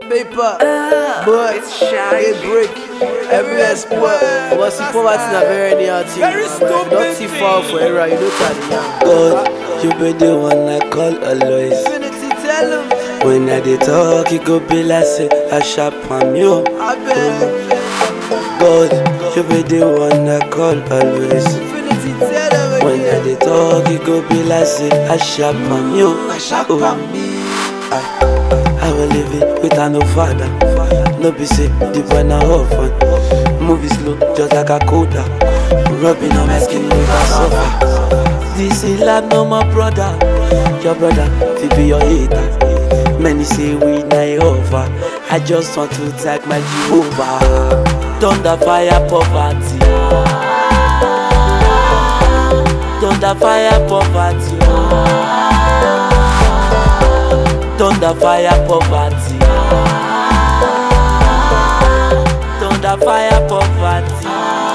paper, but a break. Every export, what's the poverty na very near to you. Not too far for era, you know that. God, you be the one I call always. Infinity, tell him. When I dey talk, it go be like say I sharp on you. I bet. God, you be the one I call always. Infinity, tell him. When I dey talk, it go be like say I sharp on you. I will live it with no father. No be say the boy na orphan. Movie slow, just like a coda. Rubbing on my skin with a suffer. This is life, no my brother. Your brother, fi be your hater. Many say we na over. I just want to tag my Jehovah. Thunder fire poverty. Thunder fire poverty. Thunder fire poverty. Thunder fire poverty.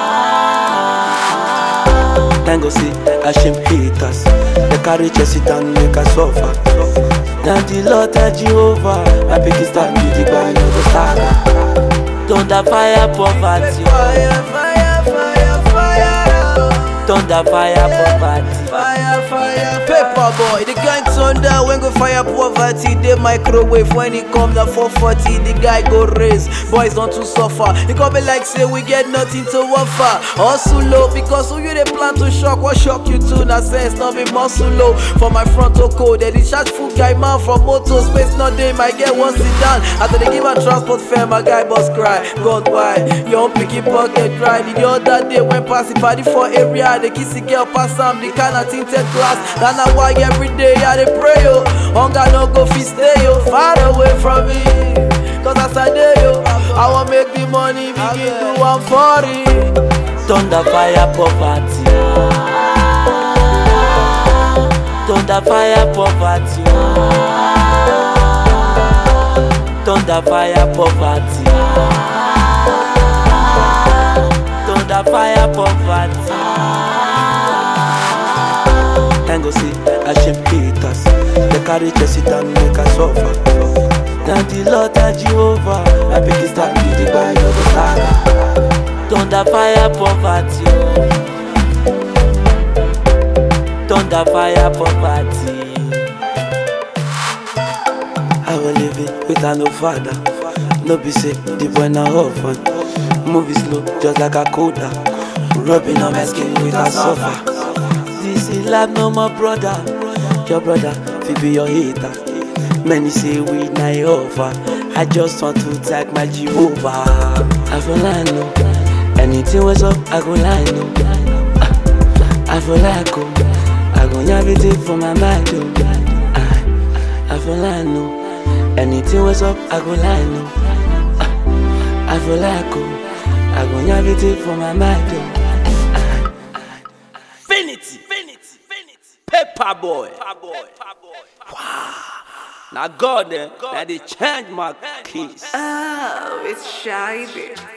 Thank God say I shame haters. They carry chest it and make us suffer. Now the Lord Jehovah, my biggest stand with the boy no go stagger. Thunder fire poverty. Fire, fire, fire, fire. Thunder fire poverty. Fire, fire, paper boy. The guy thunder when go fire poverty. They microwave when it come to 440. The guy go raise, boys not to suffer. It come be like say we get nothing to offer. Hustle low because who you they plan to shock? What shock you to? Na sense not be muscle low. For my frontal code, they charge full guy man from motor space. Not day my get one sit down. After they give a transport fare, my guy boss cry. God why? Your picky pocket dry. The other day when pass it party for area, they kiss the girl pass some the kind of tinted glass. That's not why every day I dey pray yo. Hunger no go fit stay yo. Far away from me, cause as I dey yo, I want make the money begin do 140. Thunder fire poverty. Thunder fire poverty. Thunder fire poverty. Thunder fire poverty. Thank God say I shame haters. They carry chest it and make us suffer. Now the Lord Jehovah, my biggest stand with the boy no go stagger. Thunder fire poverty. Thunder fire poverty. I will live it with no father. No be say the boy na orphan. Movie slow, just like a coda. Rubbing on my skin with a suffer. This is life, no my brother. Your brother, fi be your hater. Many say we na over. I just want to tag my Jehovah. I feel like no. Anything was up, I go line no. I feel like go. I go everything for my mind oh. I feel like no. Anything was up, I go line no. I feel like go. I go everything for my mind oh. Infinity, paper boy. Wow. Now God, now they change my keys. Oh, it's shy.